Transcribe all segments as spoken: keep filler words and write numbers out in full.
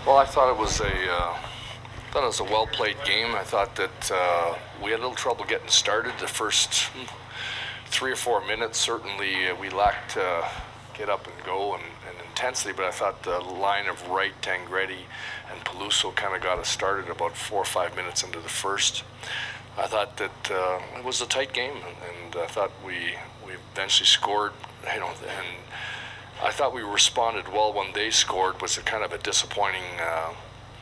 Well, I thought it was a uh, thought it was a well-played game. I thought that uh, we had a little trouble getting started. The first three or four minutes, certainly uh, we lacked uh, get up and go and, and intensity, but I thought the line of Wright, Tangredi, and Peluso kind of got us started about four or five minutes into the first. I thought that uh, it was a tight game, and, and I thought we we eventually scored, you know, and I thought we responded well when they scored. Was a kind of a disappointing uh,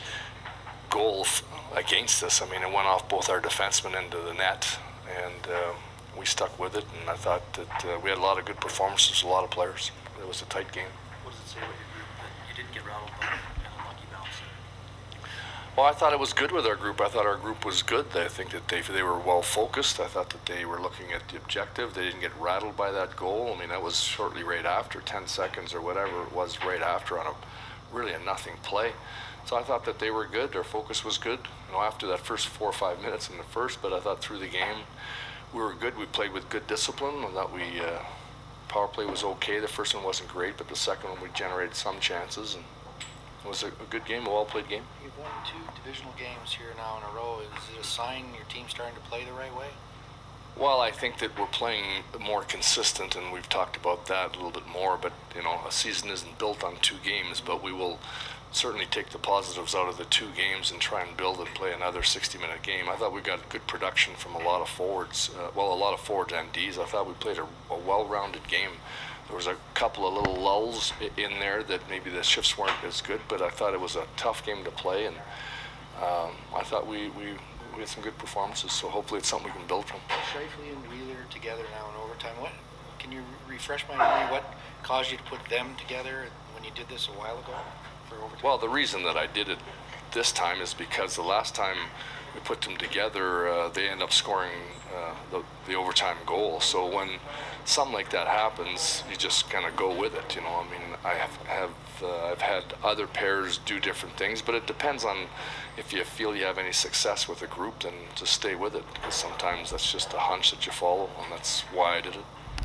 goal f- against us. I mean, it went off both our defensemen into the net, and uh, we stuck with it. And I thought that uh, we had a lot of good performances, a lot of players. It was a tight game. What does it say about your group that you didn't get rattled by an unlucky bounce? Well, I thought it was good with our group. I thought our group was good. I think that they they were well focused. I thought that they were looking at the objective. They didn't get rattled by that goal. I mean, that was shortly right after, ten seconds or whatever it was right after on a really a nothing play. So I thought that they were good. Their focus was good. You know, after that first four or five minutes in the first, but I thought through the game we were good. We played with good discipline. I thought we uh, power play was okay. The first one wasn't great, but the second one we generated some chances, and it was a, a good game, a well-played game. You've won two divisional games here now in a row. Is it a sign your team's starting to play the right way? Well, I think that we're playing more consistent, and we've talked about that a little bit more, but, you know, a season isn't built on two games, but we will certainly take the positives out of the two games and try and build and play another sixty-minute game. I thought we got good production from a lot of forwards, uh, well, a lot of forwards and Ds. I thought we played a, a well-rounded game. There was a couple of little lulls in there that maybe the shifts weren't as good, but I thought it was a tough game to play, and um, I thought we, we, we had some good performances, so hopefully it's something we can build from. Scheifele and Wheeler together now in overtime. What can you refresh my memory? What caused you to put them together when you did this a while ago for overtime? Well, the reason that I did it this time is because the last time we put them together, uh, they end up scoring uh, the, the overtime goal. So when something like that happens, you just kind of go with it. You know, I mean, I have, have uh, I've had other pairs do different things, but it depends on if you feel you have any success with a group, then just stay with it, because sometimes that's just a hunch that you follow, and that's why I did it.